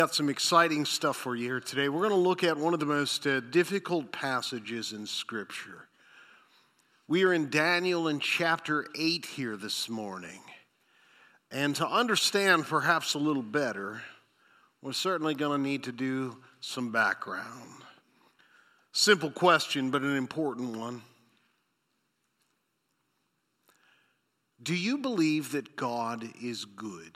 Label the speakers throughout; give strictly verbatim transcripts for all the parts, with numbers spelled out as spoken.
Speaker 1: Got some exciting stuff for you here today. We're going to look at one of the most uh, difficult passages in Scripture. We are in Daniel in chapter eight here this morning. And to understand perhaps a little better, we're certainly going to need to do some background. Simple question, but an important one. Do you believe that God is good?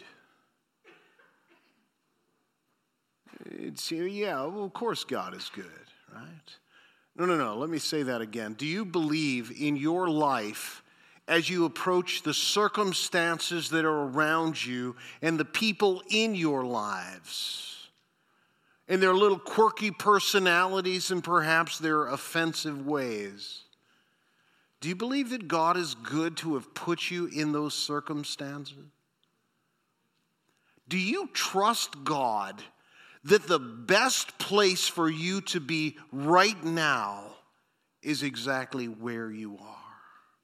Speaker 1: It's, yeah, well, of course God is good, right? No, no, no, let me say that again. Do you believe in your life as you approach the circumstances that are around you and the people in your lives and their little quirky personalities and perhaps their offensive ways? Do you believe that God is good to have put you in those circumstances? Do you trust God that the best place for you to be right now is exactly where you are?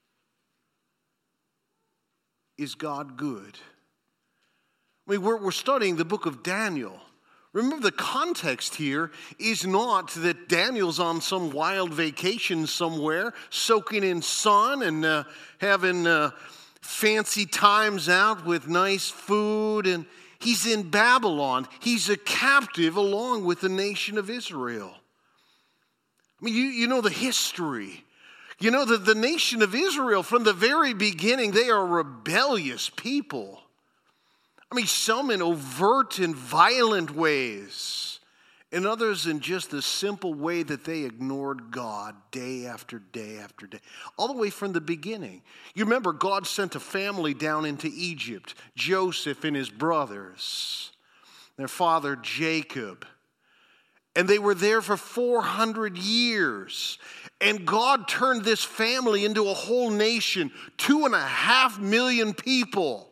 Speaker 1: Is God good? I mean, we're, we're studying the book of Daniel. Remember, the context here is not that Daniel's on some wild vacation somewhere, soaking in sun and uh, having uh, fancy times out with nice food, and he's in Babylon. He's a captive along with the nation of Israel. I mean, you, you know the history. You know that the nation of Israel, from the very beginning, they are rebellious people. I mean, some in overt and violent ways, and others in just the simple way that they ignored God day after day after day, all the way from the beginning. You remember God sent a family down into Egypt, Joseph and his brothers, their father Jacob, and they were there for four hundred years. And God turned this family into a whole nation, two and a half million people,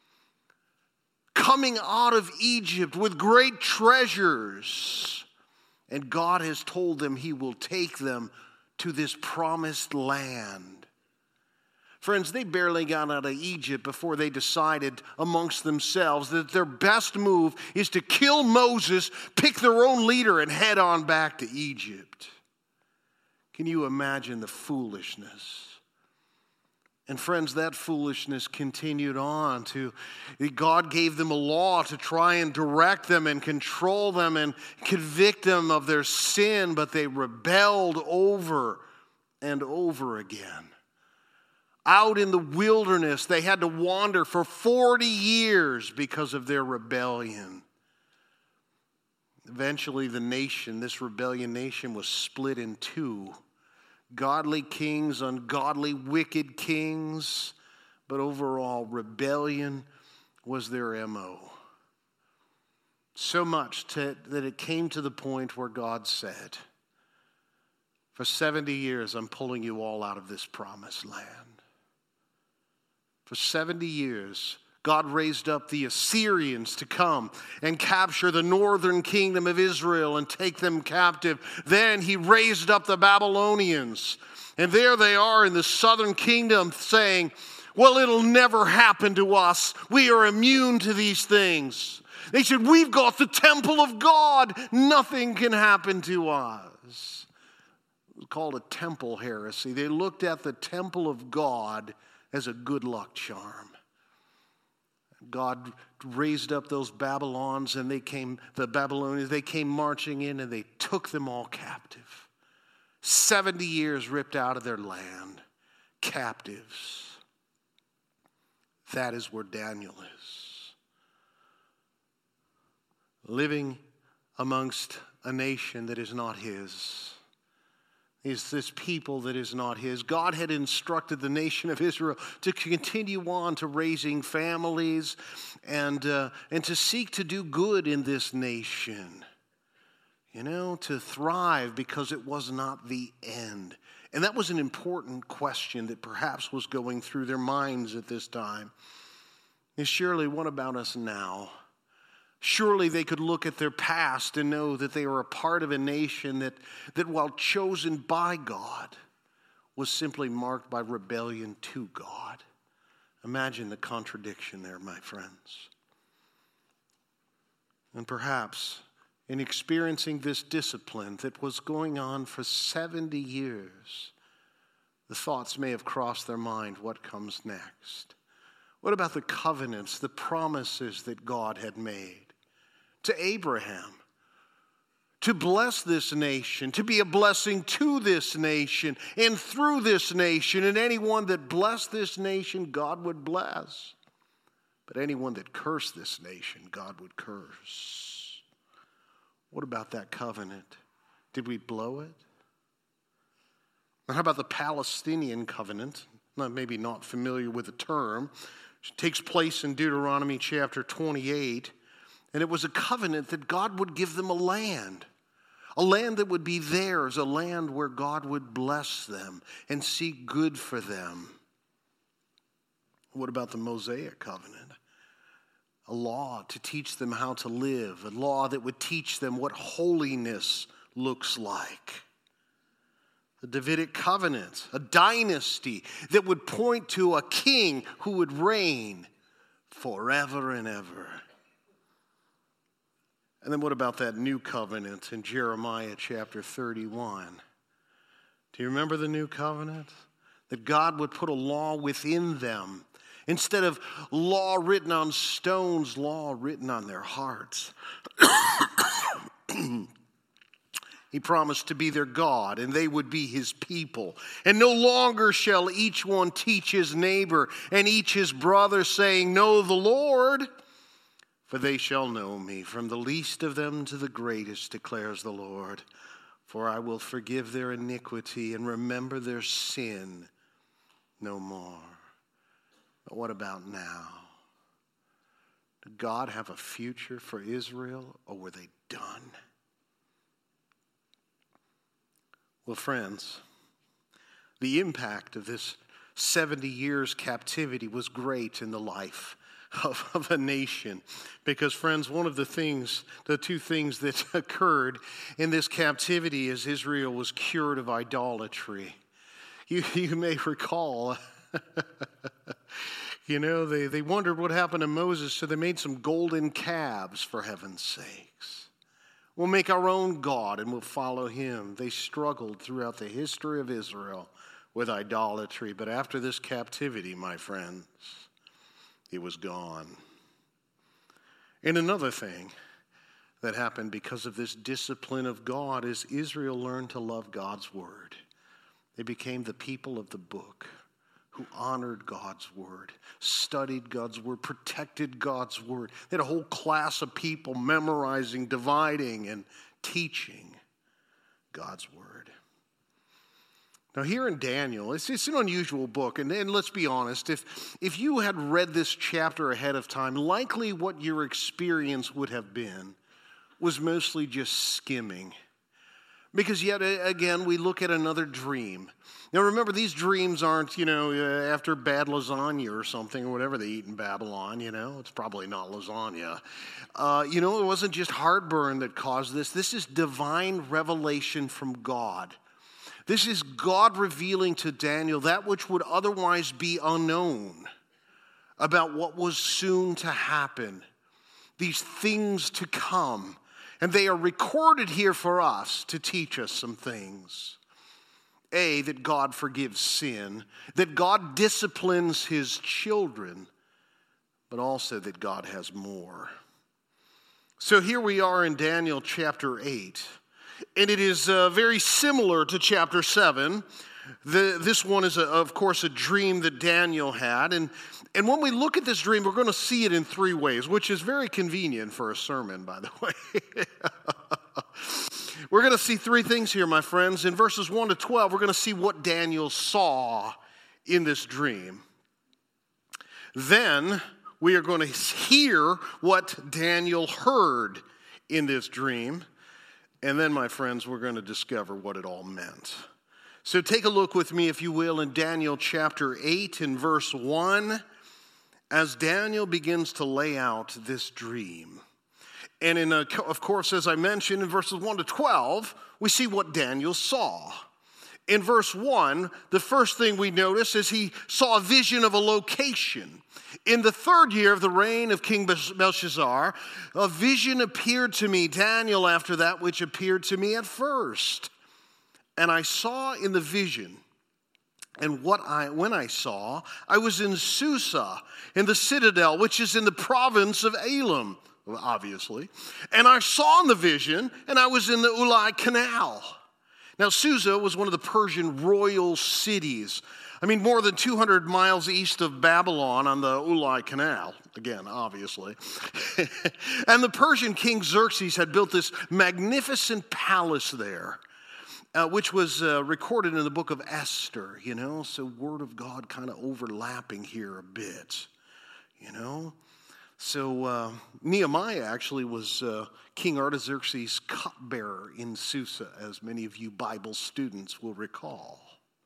Speaker 1: coming out of Egypt with great treasures. And God has told them he will take them to this promised land. Friends, they barely got out of Egypt before they decided amongst themselves that their best move is to kill Moses, pick their own leader, and head on back to Egypt. Can you imagine the foolishness? And friends, that foolishness continued on to, God gave them a law to try and direct them and control them and convict them of their sin, but they rebelled over and over again. Out in the wilderness, they had to wander for forty years because of their rebellion. Eventually, the nation, this rebellion nation, was split in two. Godly kings, ungodly, wicked kings, but overall, rebellion was their M O. So much to, that it came to the point where God said, for seventy years, I'm pulling you all out of this promised land. For seventy years, God raised up the Assyrians to come and capture the northern kingdom of Israel and take them captive. Then he raised up the Babylonians. And there they are in the southern kingdom saying, well, it'll never happen to us. We are immune to these things. They said, we've got the temple of God. Nothing can happen to us. It was called a temple heresy. They looked at the temple of God as a good luck charm. God raised up those Babylons and they came, the Babylonians, they came marching in and they took them all captive. seventy years ripped out of their land, captives. That is where Daniel is. Living amongst a nation that is not his. Is this people that is not his. God had instructed the nation of Israel to continue on to raising families and, uh, and to seek to do good in this nation. You know, to thrive because it was not the end. And that was an important question that perhaps was going through their minds at this time. And surely, what about us now? Surely they could look at their past and know that they were a part of a nation that, that while chosen by God, was simply marked by rebellion to God. Imagine the contradiction there, my friends. And perhaps in experiencing this discipline that was going on for seventy years, the thoughts may have crossed their mind, what comes next? What about the covenants, the promises that God had made to Abraham? To bless this nation, to be a blessing to this nation and through this nation. And anyone that blessed this nation, God would bless. But anyone that cursed this nation, God would curse. What about that covenant? Did we blow it? And how about the Palestinian covenant? Not, maybe not familiar with the term. It takes place in Deuteronomy chapter twenty-eight. And it was a covenant that God would give them a land. A land that would be theirs. A land where God would bless them and see good for them. What about the Mosaic covenant? A law to teach them how to live. A law that would teach them what holiness looks like. The Davidic covenant, a dynasty that would point to a king who would reign forever and ever. And then what about that new covenant in Jeremiah chapter thirty-one? Do you remember the new covenant? That God would put a law within them. Instead of law written on stones, law written on their hearts. He promised to be their God, and they would be his people. And no longer shall each one teach his neighbor and each his brother, saying, know the Lord, for they shall know me, from the least of them to the greatest, declares the Lord. For I will forgive their iniquity and remember their sin no more. But what about now? Did God have a future for Israel, or were they done? Well, friends, the impact of this seventy years captivity was great in the life of, of a nation. Because, friends, one of the things, the two things that occurred in this captivity is Israel was cured of idolatry. You, you may recall, you know, they, they wondered what happened to Moses, so they made some golden calves, for heaven's sakes. We'll make our own God and we'll follow him. They struggled throughout the history of Israel with idolatry. But after this captivity, my friends, it was gone. And another thing that happened because of this discipline of God is Israel learned to love God's word. They became the people of the book who honored God's word, studied God's word, protected God's word. They had a whole class of people memorizing, dividing, and teaching God's word. Now here in Daniel, it's, it's an unusual book, and, and let's be honest, if, if you had read this chapter ahead of time, likely what your experience would have been was mostly just skimming. Because yet again, we look at another dream. Now remember, these dreams aren't, you know, uh, after bad lasagna or something, or whatever they eat in Babylon, you know. It's probably not lasagna. Uh, you know, it wasn't just heartburn that caused this. This is divine revelation from God. This is God revealing to Daniel that which would otherwise be unknown about what was soon to happen. These things to come. And they are recorded here for us to teach us some things. A, that God forgives sin, that God disciplines his children, but also that God has more. So here we are in Daniel chapter eight, and it is uh, very similar to chapter seven. The, this one is, a, of course, a dream that Daniel had, and, and when we look at this dream, we're going to see it in three ways, which is very convenient for a sermon, by the way. We're going to see three things here, my friends. In verses one to twelve, we're going to see what Daniel saw in this dream. Then we are going to hear what Daniel heard in this dream. And then, my friends, we're going to discover what it all meant. So take a look with me, if you will, in Daniel chapter eight in verse one, as Daniel begins to lay out this dream. And in, a, of course, as I mentioned, in verses one to twelve, we see what Daniel saw. In verse one, the first thing we notice is he saw a vision of a location. In the third year of the reign of King Belshazzar, a vision appeared to me, Daniel, after that which appeared to me at first. And I saw in the vision, and what I when I saw, I was in Susa, in the citadel, which is in the province of Elam, obviously. And I saw in the vision, and I was in the Ulai Canal. Now, Susa was one of the Persian royal cities. I mean, more than two hundred miles east of Babylon on the Ulai Canal. Again, obviously. And the Persian king Xerxes had built this magnificent palace there, uh, which was uh, recorded in the book of Esther, you know, so word of God kind of overlapping here a bit, you know. So uh, Nehemiah actually was uh, King Artaxerxes' cupbearer in Susa, as many of you Bible students will recall.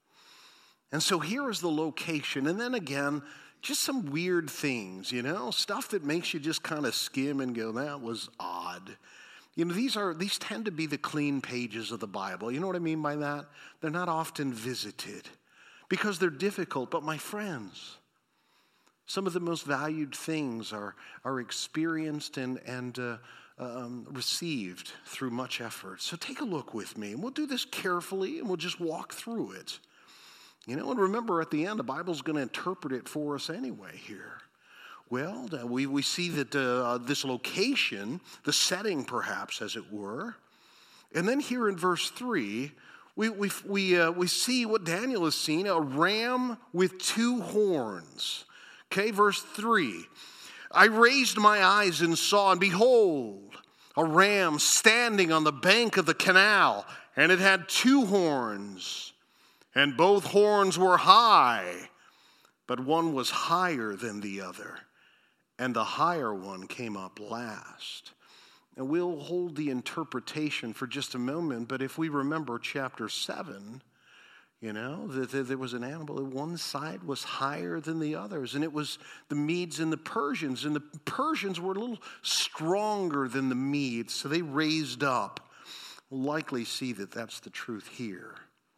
Speaker 1: And so here is the location. And then again, just some weird things, you know, stuff that makes you just kind of skim and go, that was odd. You know, these are these tend to be the clean pages of the Bible. You know what I mean by that? They're not often visited because they're difficult. But my friends, some of the most valued things are, are experienced and, and uh, um, received through much effort. So take a look with me, and we'll do this carefully, and we'll just walk through it. You know, and remember at the end, the Bible's going to interpret it for us anyway here. Well, we, we see that uh, this location, the setting perhaps, as it were. And then here in verse three, we, we, we, uh, we see what Daniel has seen, a ram with two horns. Okay, verse three. I raised my eyes and saw, and behold, a ram standing on the bank of the canal, and it had two horns. And both horns were high, but one was higher than the other, and the higher one came up last. And we'll hold the interpretation for just a moment, but if we remember chapter seven, you know, that there was an animal, one side was higher than the others, and it was the Medes and the Persians, and the Persians were a little stronger than the Medes, so they raised up. We'll likely see that that's the truth here.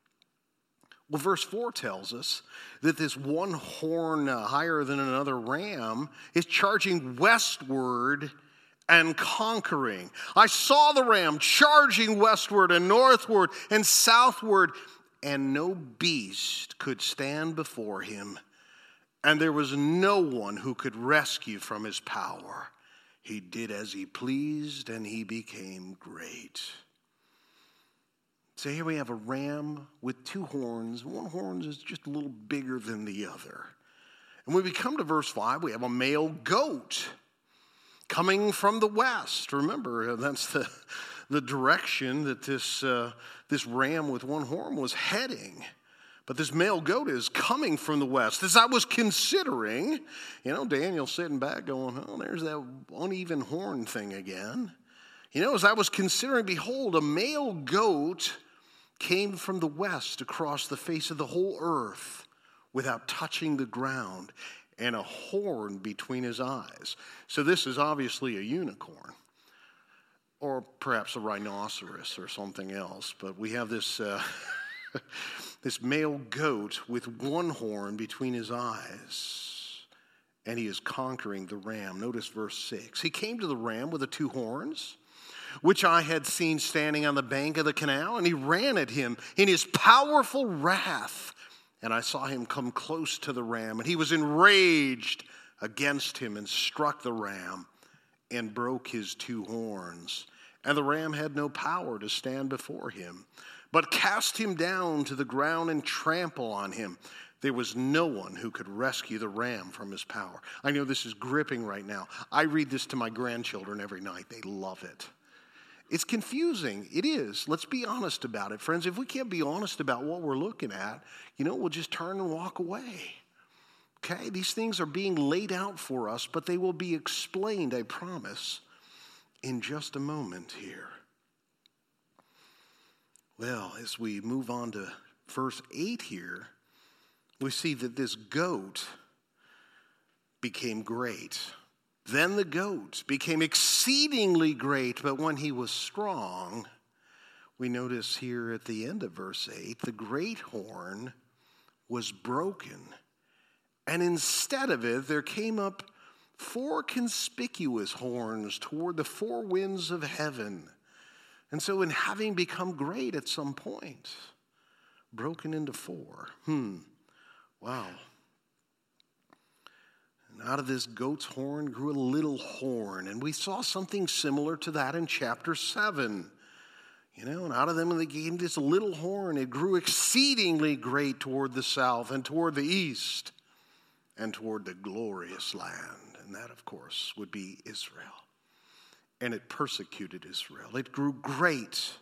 Speaker 1: Well, verse four tells us that this one horn uh, higher than another ram is charging westward and conquering. I saw the ram charging westward and northward and southward, and no beast could stand before him, and there was no one who could rescue from his power. He did as he pleased, and he became great. So here we have a ram with two horns. One horn is just a little bigger than the other. And when we come to verse five, we have a male goat coming from the west. Remember, that's the, the direction that this, uh, this ram with one horn was heading. But this male goat is coming from the west. As I was considering, you know, Daniel sitting back going, oh, there's that uneven horn thing again. You know, as I was considering, behold, a male goat came from the west across the face of the whole earth without touching the ground, and a horn between his eyes. So this is obviously a unicorn, or perhaps a rhinoceros or something else. But we have this, uh, this male goat with one horn between his eyes, and he is conquering the ram. Notice verse six. He came to the ram with the two horns, which I had seen standing on the bank of the canal, and he ran at him in his powerful wrath. And I saw him come close to the ram, and he was enraged against him and struck the ram and broke his two horns. And the ram had no power to stand before him, but cast him down to the ground and trample on him. There was no one who could rescue the ram from his power. I know this is gripping right now. I read this to my grandchildren every night. They love it. It's confusing. It is. Let's be honest about it, friends. If we can't be honest about what we're looking at, you know, we'll just turn and walk away. Okay? These things are being laid out for us, but they will be explained, I promise, in just a moment here. Well, as we move on to verse eight here, we see that this goat became great. Then the goat became exceedingly great, but when he was strong, we notice here at the end of verse eight, the great horn was broken, and instead of it, there came up four conspicuous horns toward the four winds of heaven. And so in having become great at some point, broken into four. Hmm. Wow. And out of this goat's horn grew a little horn. And we saw something similar to that in chapter seven. You know, and out of them they gave this little horn. It grew exceedingly great toward the south and toward the east and toward the glorious land. And that, of course, would be Israel. And it persecuted Israel. It grew great,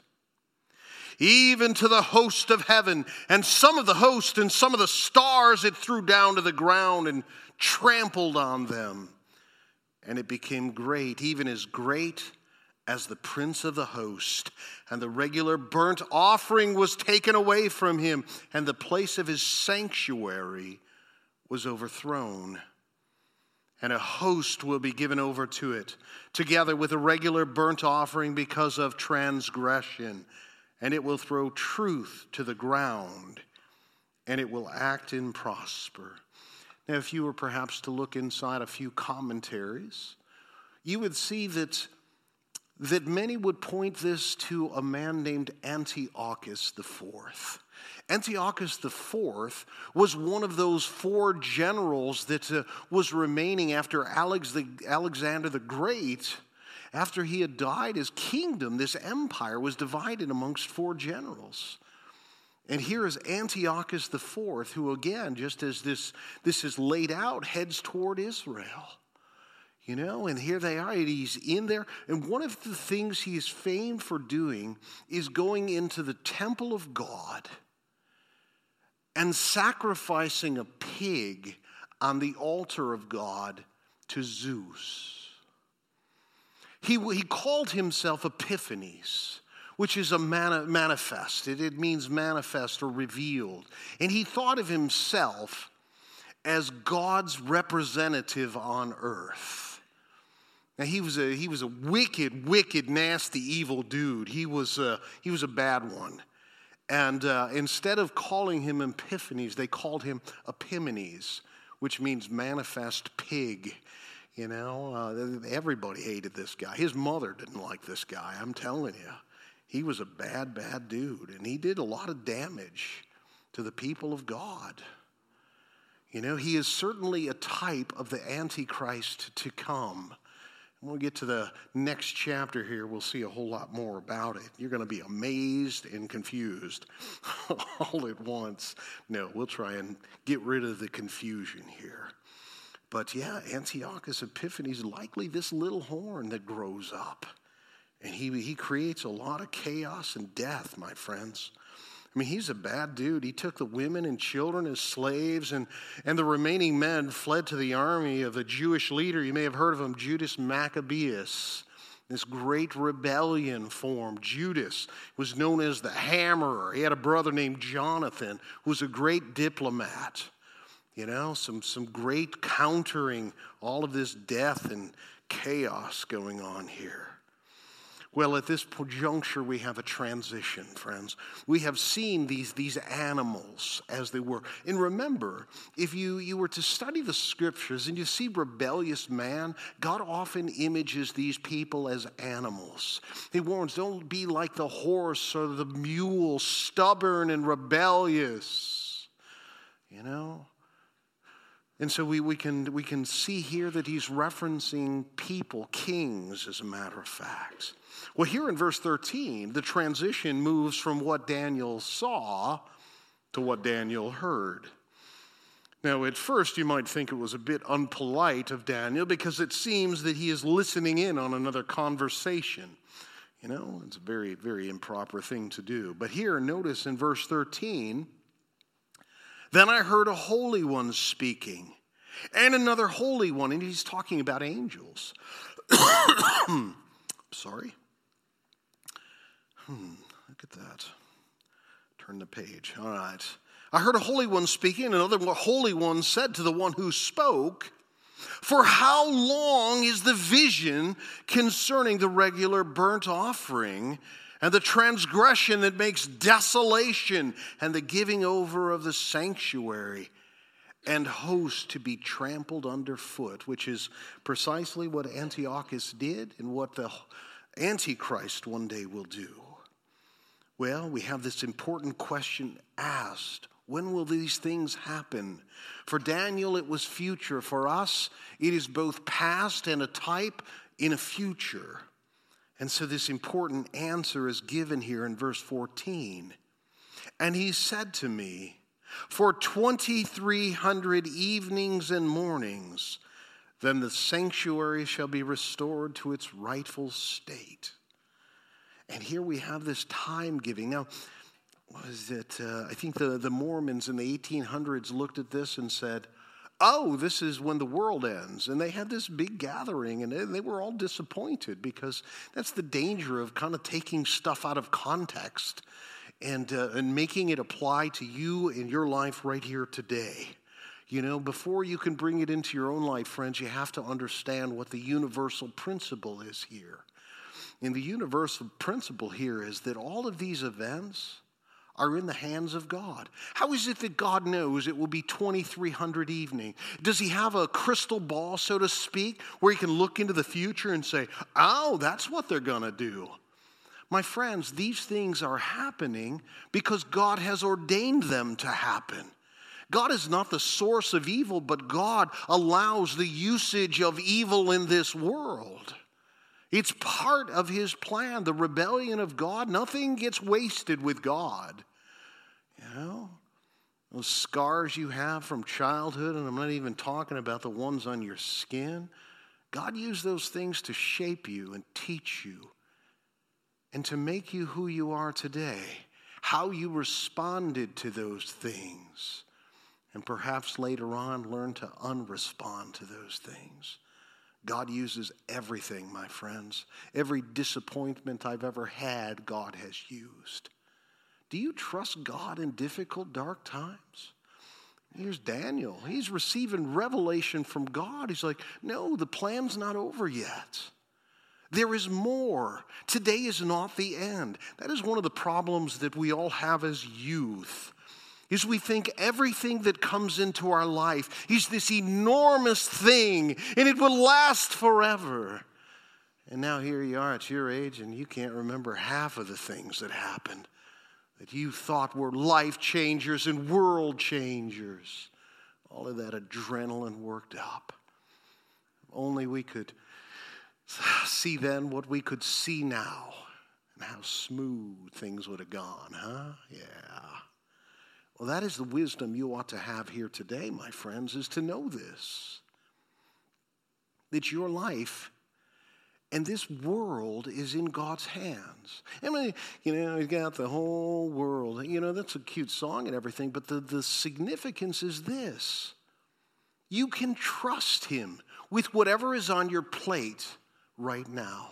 Speaker 1: even to the host of heaven. And some of the host and some of the stars it threw down to the ground and trampled on them. And it became great, even as great as the prince of the host. And the regular burnt offering was taken away from him, and the place of his sanctuary was overthrown. And a host will be given over to it, together with a regular burnt offering because of transgression. And it will throw truth to the ground, and it will act and prosper. Now, if you were perhaps to look inside a few commentaries, you would see that, that many would point this to a man named Antiochus the Fourth. Antiochus the Fourth was one of those four generals that uh, was remaining after Alex the, Alexander the Great. After he had died, his kingdom, this empire, was divided amongst four generals. And here is Antiochus the Fourth, who again, just as this, this is laid out, heads toward Israel. You know, and here they are, and he's in there. And one of the things he is famed for doing is going into the temple of God and sacrificing a pig on the altar of God to Zeus. He, he called himself Epiphanes, which is a mani- manifest. It, it means manifest or revealed. And he thought of himself as God's representative on earth. Now, he was a, he was a wicked, wicked, nasty, evil dude. He was a, he was a bad one. And uh, instead of calling him Epiphanes, they called him Epimanes, which means manifest pig. You know, uh, everybody hated this guy. His mother didn't like this guy, I'm telling you. He was a bad, bad dude, and he did a lot of damage to the people of God. You know, he is certainly a type of the Antichrist to come. When we get to the next chapter here, we'll see a whole lot more about it. You're going to be amazed and confused all at once. No, we'll try and get rid of the confusion here. But yeah, Antiochus Epiphanes is likely this little horn that grows up. And he, he creates a lot of chaos and death, my friends. I mean, he's a bad dude. He took the women and children as slaves, and, and the remaining men fled to the army of a Jewish leader. You may have heard of him, Judas Maccabeus. This great rebellion formed. Judas was known as the Hammerer. He had a brother named Jonathan, who was a great diplomat. You know, some, some great countering all of this death and chaos going on here. Well, at this juncture, we have a transition, friends. We have seen these, these animals as they were. And remember, if you, you were to study the scriptures and you see rebellious man, God often images these people as animals. He warns, don't be like the horse or the mule, stubborn and rebellious. You know? And so we, we, can, we can see here that he's referencing people, kings, as a matter of fact. Well, here in verse thirteen, the transition moves from what Daniel saw to what Daniel heard. Now, at first, you might think it was a bit unpolite of Daniel because it seems that he is listening in on another conversation. You know, it's a very, very improper thing to do. But here, notice in verse thirteen, then I heard a holy one speaking, and another holy one, and he's talking about angels. Sorry. Hmm, look at that. Turn the page. All right. I heard a holy one speaking, and another holy one said to the one who spoke, For how long is the vision concerning the regular burnt offering and the transgression that makes desolation and the giving over of the sanctuary and host to be trampled underfoot, which is precisely what Antiochus did and what the Antichrist one day will do? Well, we have this important question asked. When will these things happen? For Daniel, it was future. For us, it is both past and a type in a future. And so this important answer is given here in verse fourteen. And he said to me, for twenty-three hundred evenings and mornings, then the sanctuary shall be restored to its rightful state. And here we have this time giving. Now, was it, uh, I think the, the Mormons in the eighteen hundreds looked at this and said, oh, this is when the world ends. And they had this big gathering, and they, they were all disappointed, because that's the danger of kind of taking stuff out of context and, uh, and making it apply to you in your life right here today. You know, before you can bring it into your own life, friends, you have to understand what the universal principle is here. And the universal principle here is that all of these events are in the hands of God. How is it that God knows it will be twenty-three hundred evening? Does he have a crystal ball, so to speak, where he can look into the future and say, oh, that's what they're going to do? My friends, these things are happening because God has ordained them to happen. God is not the source of evil, but God allows the usage of evil in this world. It's part of his plan, the rebellion of God. Nothing gets wasted with God. You know, those scars you have from childhood, and I'm not even talking about the ones on your skin. God used those things to shape you and teach you and to make you who you are today, how you responded to those things, and perhaps later on learn to unrespond to those things. God uses everything, my friends. Every disappointment I've ever had, God has used. Do you trust God in difficult, dark times? Here's Daniel. He's receiving revelation from God. He's like, no, the plan's not over yet. There is more. Today is not the end. That is one of the problems that we all have as youth. Is we think everything that comes into our life is this enormous thing, and it will last forever. And now here you are at your age, and you can't remember half of the things that happened that you thought were life changers and world changers. All of that adrenaline worked up. If only we could see then what we could see now, and how smooth things would have gone, huh? Yeah. Well, that is the wisdom you ought to have here today, my friends, is to know this. That your life and this world is in God's hands. I mean, you know, he's got the whole world. You know, that's a cute song and everything, but the, the significance is this. You can trust him with whatever is on your plate right now.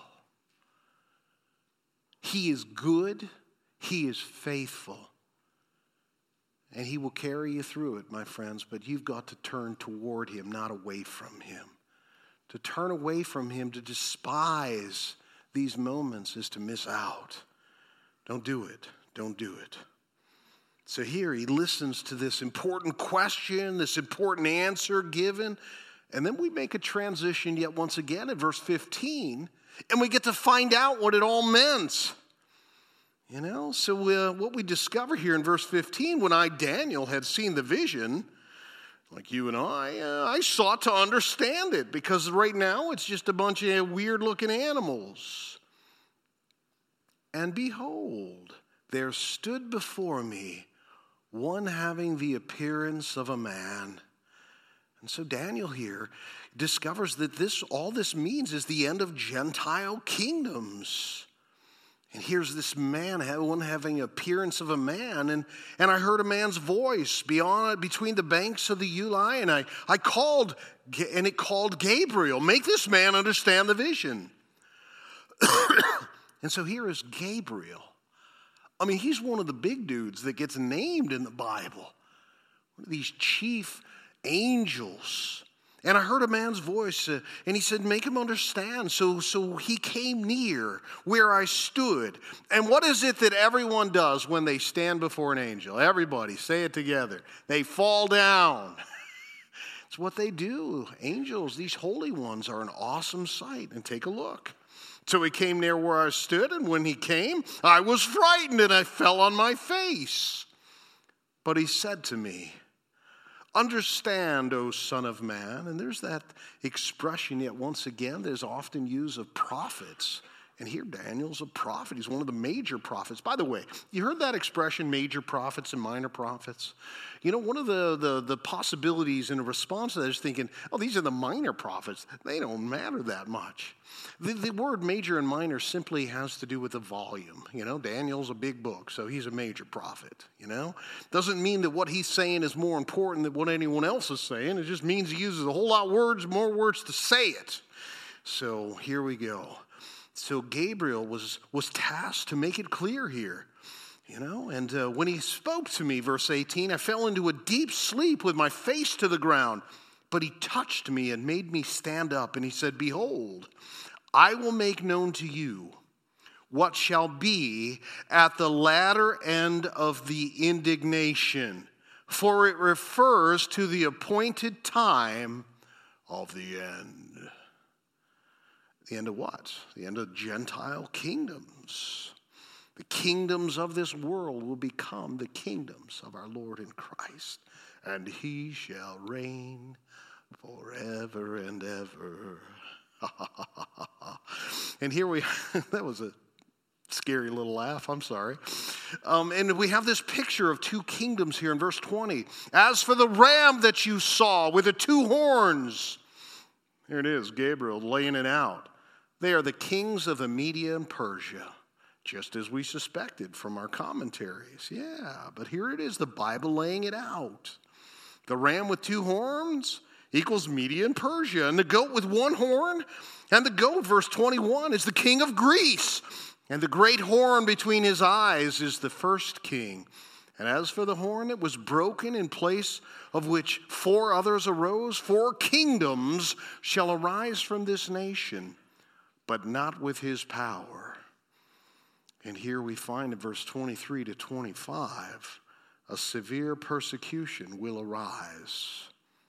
Speaker 1: He is good. He is faithful. And he will carry you through it, my friends, but you've got to turn toward him, not away from him. To turn away from him, to despise these moments is to miss out. Don't do it. Don't do it. So here he listens to this important question, this important answer given, and then we make a transition yet once again in verse fifteen, and we get to find out what it all meant. You know, so uh, what we discover here in verse fifteen, when I, Daniel, had seen the vision, like you and I, uh, I sought to understand it, because right now it's just a bunch of weird-looking animals. And behold, there stood before me one having the appearance of a man. And so Daniel here discovers that this all this means is the end of Gentile kingdoms. And here's this man, one having appearance of a man, and, and I heard a man's voice beyond between the banks of the Ulai, and I, I called, and it called Gabriel, make this man understand the vision. And so here is Gabriel. I mean, he's one of the big dudes that gets named in the Bible. One of these chief angels. And I heard a man's voice, uh, and he said, make him understand. So, so he came near where I stood. And what is it that everyone does when they stand before an angel? Everybody, say it together. They fall down. It's what they do. Angels, these holy ones, are an awesome sight. And take a look. So he came near where I stood, and when he came, I was frightened, and I fell on my face. But he said to me, understand, O Son of Man. And there's that expression yet once again that is often used of prophets. And here Daniel's a prophet. He's one of the major prophets. By the way, you heard that expression, major prophets and minor prophets? You know, one of the, the, the possibilities in a response to that is thinking, oh, these are the minor prophets. They don't matter that much. The, the word major and minor simply has to do with the volume. You know, Daniel's a big book, so he's a major prophet, you know. Doesn't mean that what he's saying is more important than what anyone else is saying. It just means he uses a whole lot of words, more words to say it. So here we go. So Gabriel was, was tasked to make it clear here, you know. And uh, when he spoke to me, verse eighteen, I fell into a deep sleep with my face to the ground. But he touched me and made me stand up. And he said, behold, I will make known to you what shall be at the latter end of the indignation. For it refers to the appointed time of the end. The end of what? The end of Gentile kingdoms. The kingdoms of this world will become the kingdoms of our Lord in Christ. And he shall reign forever and ever. And here we, that was a scary little laugh, I'm sorry. Um, and we have this picture of two kingdoms here in verse twenty. As for the ram that you saw with the two horns, here it is, Gabriel laying it out. They are the kings of the Media and Persia, just as we suspected from our commentaries. Yeah, but here it is, the Bible laying it out. The ram with two horns equals Media and Persia, and the goat with one horn, and the goat, verse twenty-one, is the king of Greece, and the great horn between his eyes is the first king. And as for the horn, it was broken, in place of which four others arose. Four kingdoms shall arise from this nation, but not with his power. And here we find in verse twenty-three to twenty-five, a severe persecution will arise.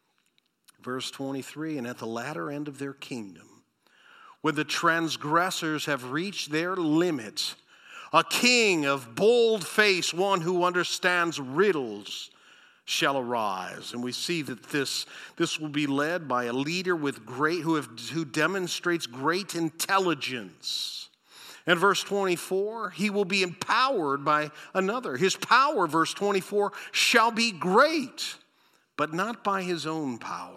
Speaker 1: Verse twenty-three, and at the latter end of their kingdom, when the transgressors have reached their limit, a king of bold face, one who understands riddles, shall arise. And we see that this, this will be led by a leader with great who, have, who demonstrates great intelligence. And verse twenty-four, he will be empowered by another. His power, verse twenty-four, shall be great, but not by his own power.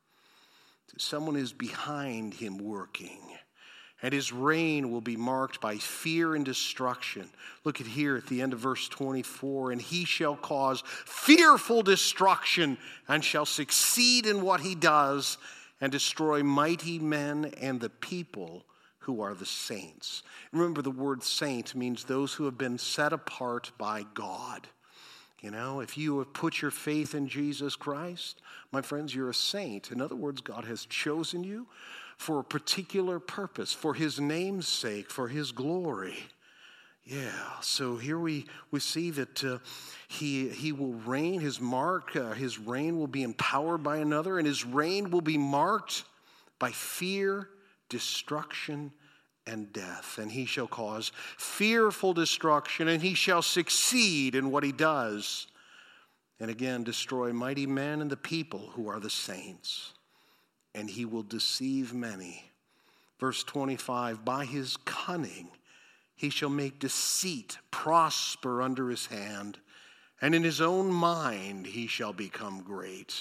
Speaker 1: Someone is behind him working. And his reign will be marked by fear and destruction. Look at here at the end of verse twenty-four. And he shall cause fearful destruction and shall succeed in what he does and destroy mighty men and the people who are the saints. Remember, the word saint means those who have been set apart by God. You know, if you have put your faith in Jesus Christ, my friends, you're a saint. In other words, God has chosen you for a particular purpose, for his name's sake, for his glory. Yeah, so here we, we see that uh, he, he will reign, his mark, uh, his reign will be empowered by another, and his reign will be marked by fear, destruction, and death. And he shall cause fearful destruction, and he shall succeed in what he does. And again, destroy mighty men and the people who are the saints. And he will deceive many. Verse twenty-five, by his cunning he shall make deceit prosper under his hand, and in his own mind he shall become great.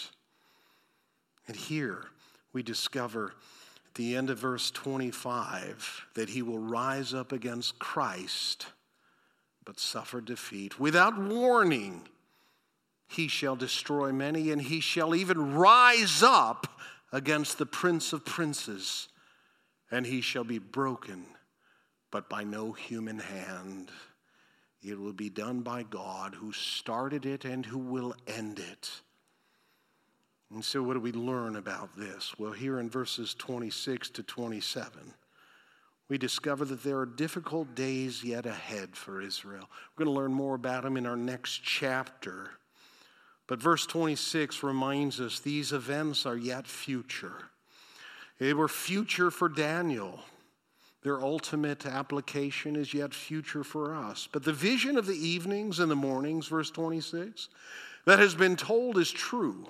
Speaker 1: And here we discover at the end of verse twenty-five that he will rise up against Christ, but suffer defeat. Without warning, he shall destroy many, and he shall even rise up against the Prince of Princes, and he shall be broken, but by no human hand. It will be done by God, who started it and who will end it. And so what do we learn about this? Well, here in verses twenty-six to twenty-seven, we discover that there are difficult days yet ahead for Israel. We're going to learn more about them in our next chapter. But verse twenty-six reminds us these events are yet future. They were future for Daniel. Their ultimate application is yet future for us. But the vision of the evenings and the mornings, verse twenty-six, that has been told is true.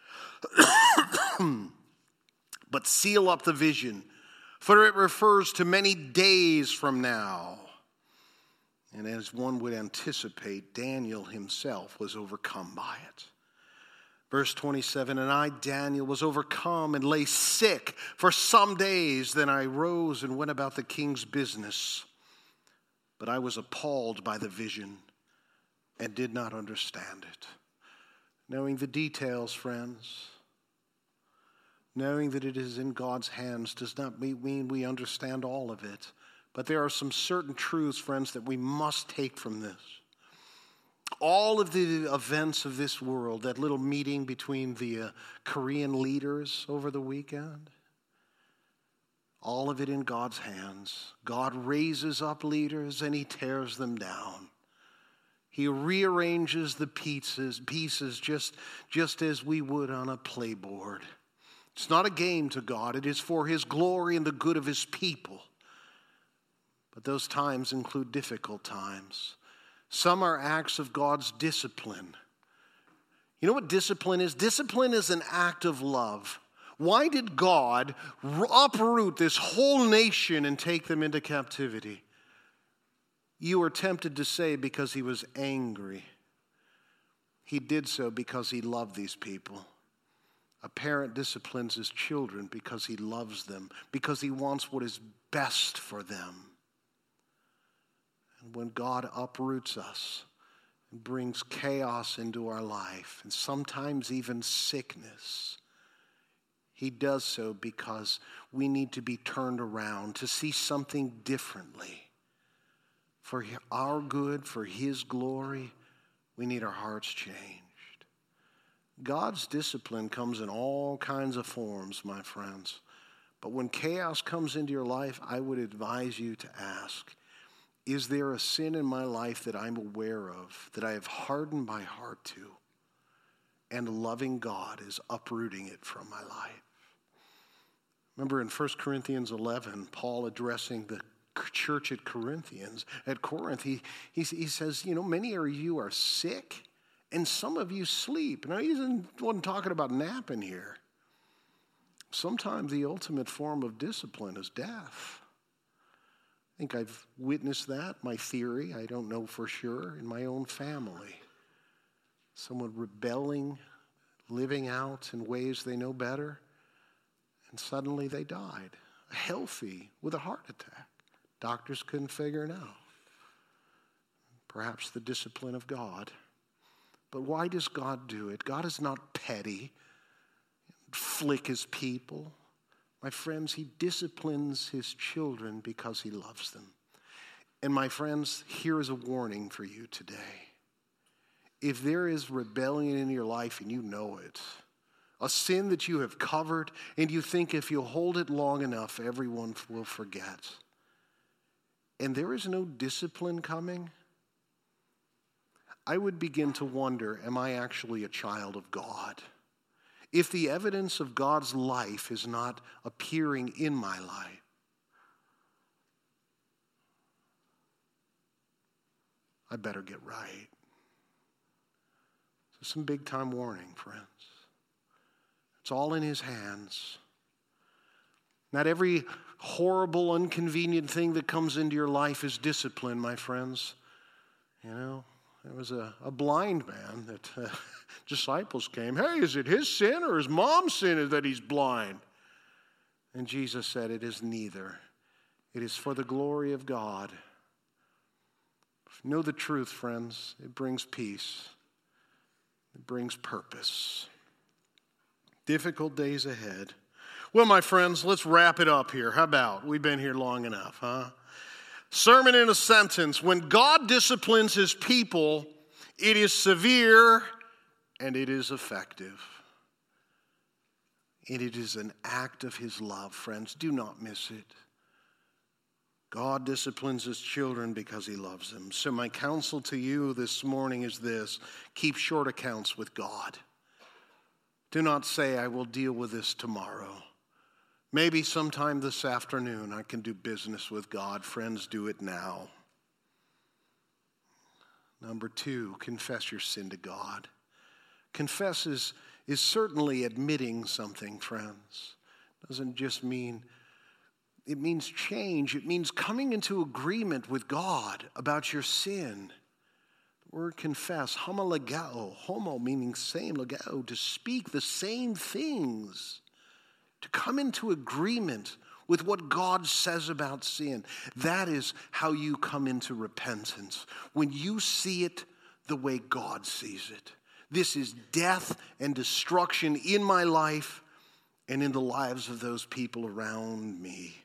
Speaker 1: But seal up the vision, for it refers to many days from now. And as one would anticipate, Daniel himself was overcome by it. Verse twenty-seven, and I, Daniel, was overcome and lay sick for some days. Then I rose and went about the king's business. But I was appalled by the vision and did not understand it. Knowing the details, friends, knowing that it is in God's hands does not mean we understand all of it. But there are some certain truths, friends, that we must take from this. All of the events of this world, that little meeting between the uh, Korean leaders over the weekend, all of it in God's hands. God raises up leaders and he tears them down. He rearranges the pieces, pieces just, just as we would on a playboard. It's not a game to God. It is for his glory and the good of his people. But those times include difficult times. Some are acts of God's discipline. You know what discipline is? Discipline is an act of love. Why did God uproot this whole nation and take them into captivity? You are tempted to say because he was angry. He did so because he loved these people. A parent disciplines his children because he loves them, because he wants what is best for them. And when God uproots us and brings chaos into our life, and sometimes even sickness, he does so because we need to be turned around to see something differently. For our good, for his glory, we need our hearts changed. God's discipline comes in all kinds of forms, my friends. But when chaos comes into your life, I would advise you to ask, is there a sin in my life that I'm aware of, that I have hardened my heart to, and loving God is uprooting it from my life? Remember in First Corinthians eleven, Paul addressing the church at Corinthians, at Corinth, he, he, he says, you know, many of you are sick and some of you sleep. Now, he wasn't talking about napping here. Sometimes the ultimate form of discipline is death. I think I've witnessed that, my theory, I don't know for sure, in my own family. Someone rebelling, living out in ways they know better, and suddenly they died, healthy, with a heart attack. Doctors couldn't figure it out. Perhaps the discipline of God. But why does God do it? God is not petty, flick his people. My friends, he disciplines his children because he loves them. And my friends, here is a warning for you today. If there is rebellion in your life and you know it, a sin that you have covered and you think if you hold it long enough, everyone will forget, and there is no discipline coming, I would begin to wonder, am I actually a child of God? If the evidence of God's life is not appearing in my life, I better get right. So some big time warning, friends. It's all in his hands. Not every horrible, inconvenient thing that comes into your life is discipline, my friends. You know, there was a, a blind man that uh, disciples came. Hey, is it his sin or his mom's sin that he's blind? And Jesus said, it is neither. It is for the glory of God. Know the truth, friends. It brings peace. It brings purpose. Difficult days ahead. Well, my friends, let's wrap it up here. How about? We've been here long enough, huh? Sermon in a sentence. When God disciplines his people, it is severe and it is effective. And it is an act of his love, friends. Do not miss it. God disciplines his children because he loves them. So my counsel to you this morning is this: keep short accounts with God. Do not say, I will deal with this tomorrow. Maybe sometime this afternoon I can do business with God. Friends, do it now. Number two, confess your sin to God. Confess is, is certainly admitting something, friends. Doesn't just mean, it means change. It means coming into agreement with God about your sin. The word confess, homologeo, homo meaning same, logeo, to speak the same things. To come into agreement with what God says about sin. That is how you come into repentance. When you see it the way God sees it. This is death and destruction in my life and in the lives of those people around me.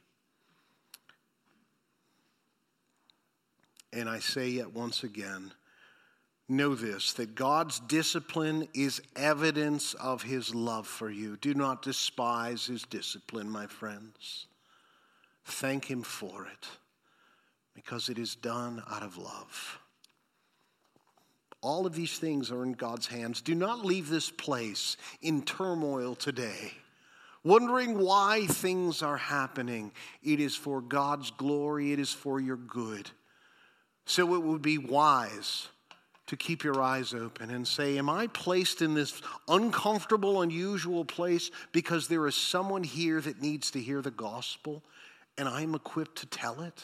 Speaker 1: And I say yet once again, know this, that God's discipline is evidence of his love for you. Do not despise his discipline, my friends. Thank him for it, because it is done out of love. All of these things are in God's hands. Do not leave this place in turmoil today, wondering why things are happening. It is for God's glory. It is for your good. So it would be wise to keep your eyes open and say, am I placed in this uncomfortable, unusual place because there is someone here that needs to hear the gospel and I'm equipped to tell it?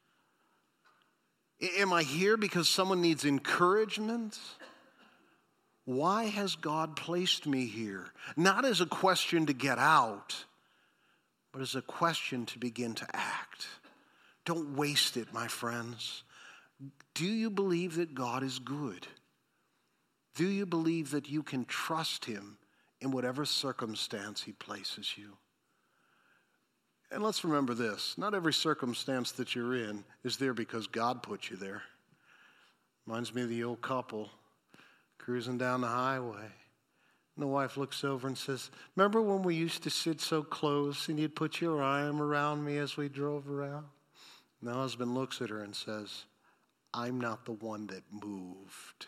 Speaker 1: Am I here because someone needs encouragement? Why has God placed me here? Not as a question to get out, but as a question to begin to act. Don't waste it, my friends. Do you believe that God is good? Do you believe that you can trust him in whatever circumstance he places you? And let's remember this, not every circumstance that you're in is there because God put you there. Reminds me of the old couple cruising down the highway. And the wife looks over and says, remember when we used to sit so close and you'd put your arm around me as we drove around? And the husband looks at her and says, I'm not the one that moved.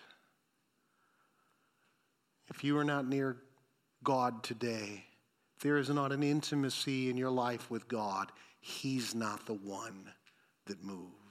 Speaker 1: If you are not near God today, there is not an intimacy in your life with God, he's not the one that moved.